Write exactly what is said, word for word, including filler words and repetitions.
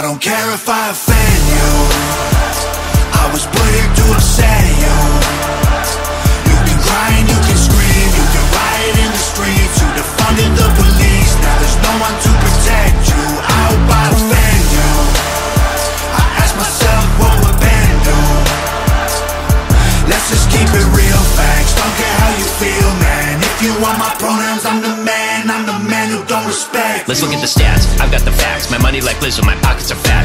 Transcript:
don't care if I offend you. I was put here to upset you. You can cry and you can scream, you can riot in the streets, you defunded the police, now there's no one to protect you. I hope I offend you. I ask myself what would Ben do. Let's just keep it real, facts, don't care how you feel, man. If you want my pronouns, I'm the man, I'm the man who don't respect. Let's look at the stats, I've got the facts. My money like Lizzo, my pockets are fat.